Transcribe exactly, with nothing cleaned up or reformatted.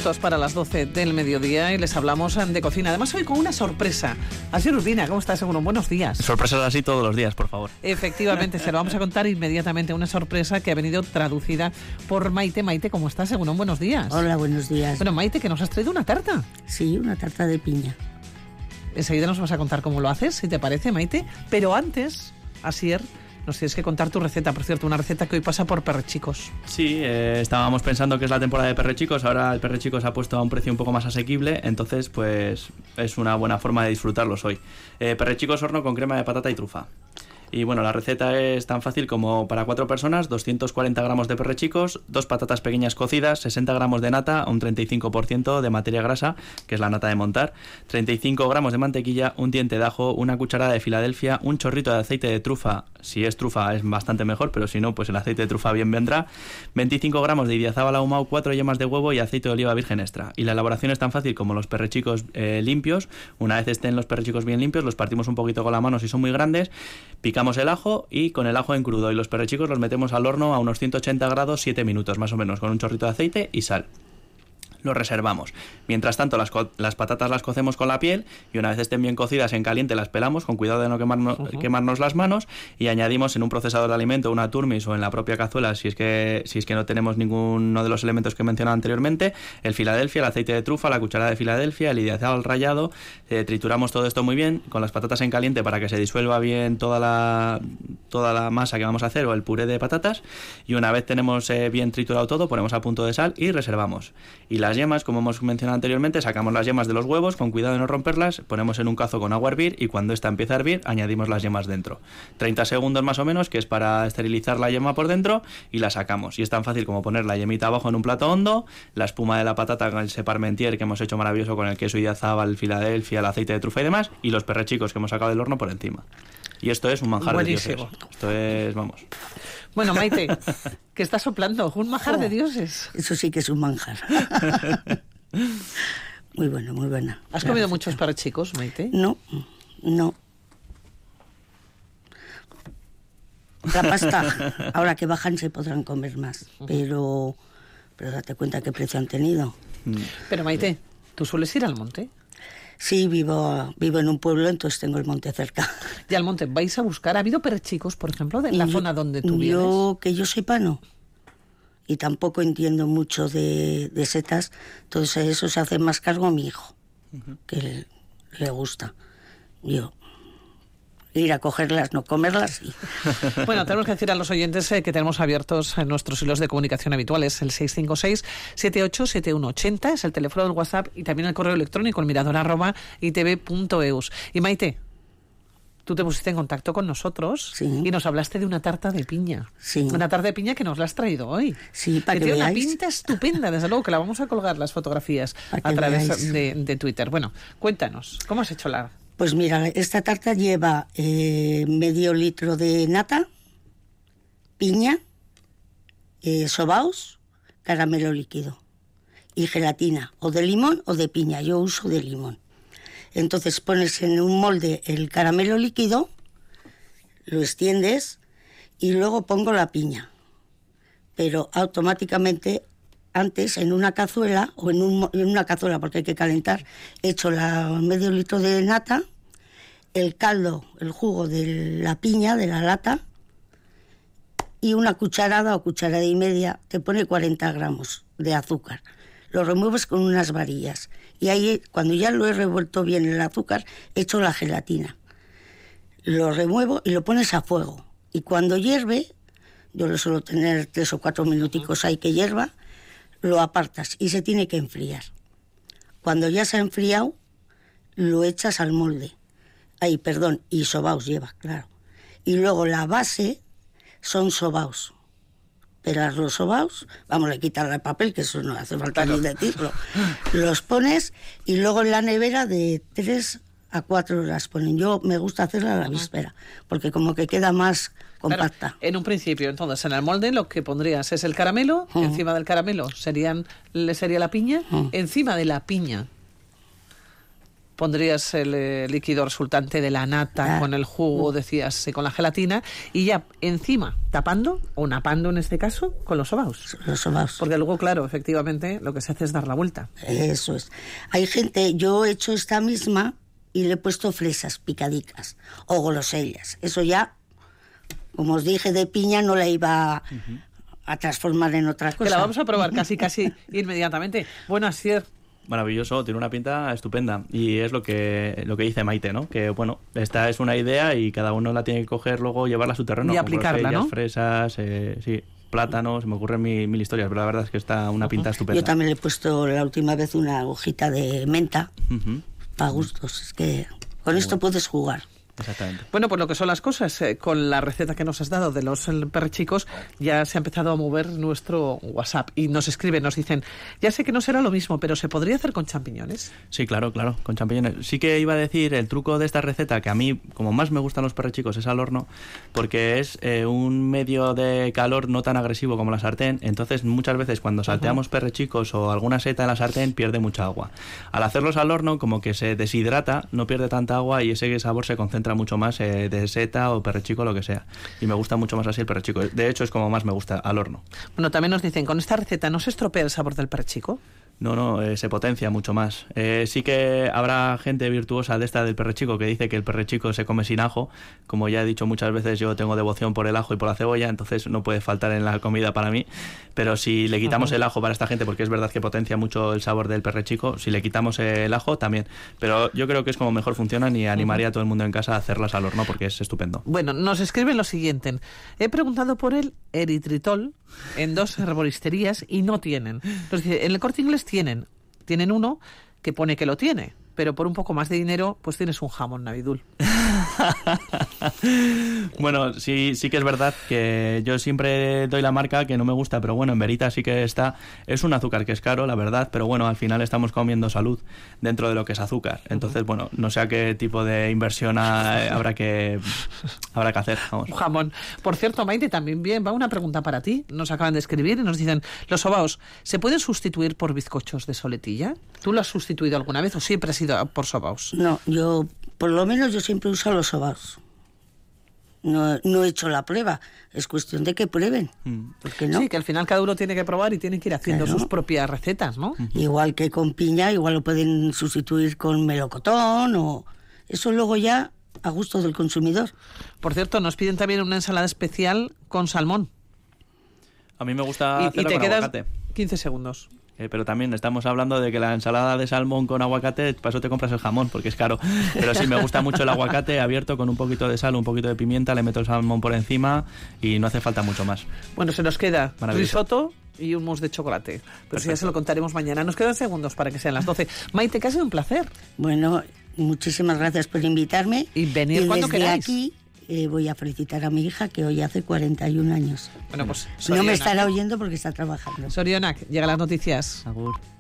minutos para las doce del mediodía y les hablamos de cocina. Además, hoy con una sorpresa. Así, Urbina, ¿cómo estás, Seguro? Buenos días. Sorpresas así todos los días, por favor. Efectivamente, se lo vamos a contar inmediatamente. Una sorpresa que ha venido traducida por Maite. Maite, ¿cómo estás, Seguro? Buenos días. Hola, buenos días. Bueno, Maite, que nos has traído una tarta. Sí, una tarta de piña. Enseguida nos vas a contar cómo lo haces, si te parece, Maite. Pero antes, Asier, nos tienes que contar tu receta. Por cierto, una receta que hoy pasa por Perrechicos. Sí, eh, estábamos pensando que es la temporada de Perrechicos. Ahora el Perrechicos ha puesto a un precio un poco más asequible. Entonces, pues es una buena forma de disfrutarlos hoy. Eh, Perrechicos horno con crema de patata y trufa. Y bueno, la receta es tan fácil como para cuatro personas: doscientos cuarenta gramos de perrechicos, dos patatas pequeñas cocidas, sesenta gramos de nata, un treinta y cinco por ciento de materia grasa, que es la nata de montar, treinta y cinco gramos de mantequilla, un diente de ajo, una cucharada de Filadelfia, un chorrito de aceite de trufa. Si es trufa es bastante mejor, pero si no, pues el aceite de trufa bien vendrá, veinticinco gramos de idiazábal ahumado, cuatro yemas de huevo y aceite de oliva virgen extra. Y la elaboración es tan fácil como los perrechicos eh, limpios. Una vez estén los perrechicos bien limpios, los partimos un poquito con la mano si son muy grandes, picamos el ajo y con el ajo en crudo y los perrechicos los metemos al horno a unos ciento ochenta grados, siete minutos más o menos, con un chorrito de aceite y sal. Lo reservamos. Mientras tanto, las, co- las patatas las cocemos con la piel y una vez estén bien cocidas en caliente las pelamos con cuidado de no quemarnos, uh-huh. quemarnos las manos y añadimos en un procesador de alimento, una turmis o en la propia cazuela, si es que si es que no tenemos ninguno de los elementos que he mencionado anteriormente, el Filadelfia, el aceite de trufa, la cucharada de Filadelfia, el idiazábal rallado, eh, trituramos todo esto muy bien con las patatas en caliente para que se disuelva bien toda la toda la masa que vamos a hacer o el puré de patatas, y una vez tenemos eh, bien triturado todo, ponemos a punto de sal y reservamos. Y las yemas, como hemos mencionado anteriormente, sacamos las yemas de los huevos, con cuidado de no romperlas, ponemos en un cazo con agua a hervir y cuando esta empieza a hervir añadimos las yemas dentro. treinta segundos más o menos, que es para esterilizar la yema por dentro, y la sacamos. Y es tan fácil como poner la yemita abajo en un plato hondo, la espuma de la patata con ese parmentier que hemos hecho maravilloso con el queso idiazábal, el Filadelfia, el aceite de trufa y demás, y los perrechicos que hemos sacado del horno por encima. Y esto es un manjar Buenísimo. de dioses. Esto es, vamos... Bueno, Maite, que está soplando, un manjar Oh, de dioses. Eso sí que es un manjar. Muy bueno, muy buena. ¿Has comido muchos perrechicos, Maite? No, no. La pasta, ahora que bajan se podrán comer más, pero, pero date cuenta qué precio han tenido. Pero Maite, ¿tú sueles ir al monte? Sí, vivo, vivo en un pueblo, entonces tengo el monte cerca. ¿Y al monte vais a buscar? ¿Ha habido perrechicos, por ejemplo, en la yo, zona donde tú vienes? Yo, que yo sepa, no. Y tampoco entiendo mucho de, de setas, entonces eso se hace más cargo a mi hijo, uh-huh. que le, le gusta. Yo... ir a cogerlas, no comerlas. Y... Bueno, tenemos que decir a los oyentes eh, que tenemos abiertos en nuestros hilos de comunicación habituales, el seis cinco seis, siete ocho siete uno ocho cero, es el teléfono del WhatsApp, y también el correo electrónico, el mirador arroba itv punto eus. Y Maite, tú te pusiste en contacto con nosotros, sí. y nos hablaste de una tarta de piña. Sí. Una tarta de piña que nos la has traído hoy. Sí, para que, que que tiene veáis. una pinta estupenda, desde luego, que la vamos a colgar las fotografías a través de, de Twitter. Bueno, cuéntanos, ¿cómo has hecho la...? Pues mira, esta tarta lleva eh, medio litro de nata, piña, eh, sobaos, caramelo líquido y gelatina, o de limón o de piña. Yo uso de limón. Entonces pones en un molde el caramelo líquido, lo extiendes y luego pongo la piña. Pero automáticamente, antes en una cazuela, o en, un, en una cazuela porque hay que calentar, echo la medio litro de nata, el caldo, el jugo de la piña, de la lata, y una cucharada o cucharada y media, te pone cuarenta gramos de azúcar. Lo remueves con unas varillas. Y ahí, cuando ya lo he revuelto bien el azúcar, echo la gelatina. Lo remuevo y lo pones a fuego. Y cuando hierve, yo lo suelo tener tres o cuatro minuticos ahí que hierva, lo apartas y se tiene que enfriar. Cuando ya se ha enfriado, lo echas al molde. Ay, perdón, y sobaos lleva, claro. Y luego la base son sobaos. Pero los sobaos, vamos a quitar el papel, que eso no hace falta claro. ni decirlo. Los pones y luego en la nevera de tres a cuatro horas ponen. Yo me gusta hacerla a la víspera, porque como que queda más compacta. Claro, en un principio, entonces, en el molde lo que pondrías es el caramelo, uh-huh. encima del caramelo serían, le sería la piña, uh-huh. encima de la piña pondrías el eh, líquido resultante de la nata Ah. con el jugo, decías, eh, con la gelatina, y ya encima tapando, o napando en este caso, con los sobaos. Los sobaos. Porque luego, claro, efectivamente, lo que se hace es dar la vuelta. Eso es. Hay gente, yo he hecho esta misma y le he puesto fresas picadicas o golosellas. Eso ya, como os dije, de piña no la iba uh-huh. a transformar en otra cosa. Que la vamos a probar casi, casi inmediatamente. Bueno, Asier. Maravilloso, tiene una pinta estupenda y es lo que lo que dice Maite, ¿no? Que bueno, esta es una idea y cada uno la tiene que coger luego, llevarla a su terreno. Y aplicarla, ¿no? Fresas, eh, sí, plátanos, se me ocurren mil, mil historias, pero la verdad es que está una pinta uh-huh. estupenda. Yo también le he puesto la última vez una hojita de menta uh-huh. para gustos, es que con Muy esto bueno. puedes jugar. Exactamente. Bueno, pues lo que son las cosas, eh, con la receta que nos has dado de los perrechicos, ya se ha empezado a mover nuestro WhatsApp y nos escriben, nos dicen, ya sé que no será lo mismo, pero ¿se podría hacer con champiñones? Sí, claro, claro, con champiñones. Sí que iba a decir el truco de esta receta, que a mí, como más me gustan los perrechicos, es al horno, porque es eh, un medio de calor no tan agresivo como la sartén, entonces muchas veces cuando salteamos uh-huh. perrechicos o alguna seta en la sartén pierde mucha agua. Al hacerlos al horno, como que se deshidrata, no pierde tanta agua y ese sabor se concentra mucho más eh, de seta o perrechico, lo que sea. Y me gusta mucho más así el perrechico. De hecho, es como más me gusta, al horno. Bueno, también nos dicen, ¿con esta receta no se estropea el sabor del perrechico? No, no, eh, se potencia mucho más. Eh, sí que habrá gente virtuosa de esta del perrechico que dice que el perrechico se come sin ajo. Como ya he dicho muchas veces, yo tengo devoción por el ajo y por la cebolla, entonces no puede faltar en la comida para mí. Pero si le quitamos uh-huh. el ajo para esta gente, porque es verdad que potencia mucho el sabor del perrechico, si le quitamos el ajo también. Pero yo creo que es como mejor funcionan y animaría uh-huh. a todo el mundo en casa a hacerlas al horno porque es estupendo. Bueno, nos escriben lo siguiente. He preguntado por el eritritol en dos herboristerías y no tienen. Entonces, en el Corte Inglés tienen, tienen uno que pone que lo tiene, pero por un poco más de dinero, pues tienes un jamón Navidul. Bueno, sí, sí que es verdad que yo siempre doy la marca que no me gusta, pero bueno, en Verita sí que está. Es un azúcar que es caro, la verdad, pero bueno, al final estamos comiendo salud dentro de lo que es azúcar. Entonces, bueno, no sé a qué tipo de inversión ha, habrá que habrá que hacer. Vamos. Un jamón. Por cierto, Maite, también bien, va una pregunta para ti. Nos acaban de escribir y nos dicen, ¿los sobaos se pueden sustituir por bizcochos de soletilla? ¿Tú lo has sustituido alguna vez o siempre has ido por sobaos? No, yo, por lo menos yo siempre uso los sobaos. No, no he hecho la prueba, es cuestión de que prueben. Mm. ¿Por qué no? Sí, que al final cada uno tiene que probar y tiene que ir haciendo claro. sus propias recetas, ¿no? Uh-huh. Igual que con piña, igual lo pueden sustituir con melocotón o... Eso luego ya a gusto del consumidor. Por cierto, nos piden también una ensalada especial con salmón. A mí me gusta y, hacerla y te con quedas aguacate. quince segundos. Eh, pero también estamos hablando de que la ensalada de salmón con aguacate, para eso te compras el jamón, porque es caro. Pero sí, me gusta mucho el aguacate abierto con un poquito de sal, un poquito de pimienta, le meto el salmón por encima y no hace falta mucho más. Bueno, se nos queda risotto y un mousse de chocolate. Pero si ya se lo contaremos mañana. Nos quedan segundos para que sean las doce. Maite, que ha sido un placer. Bueno, muchísimas gracias por invitarme. Y venir y cuando desde queráis. Aquí eh, voy a felicitar a mi hija, que hoy hace cuarenta y un años. Bueno, pues no me estará oyendo porque está trabajando. Sorionak, llega las noticias. Agur.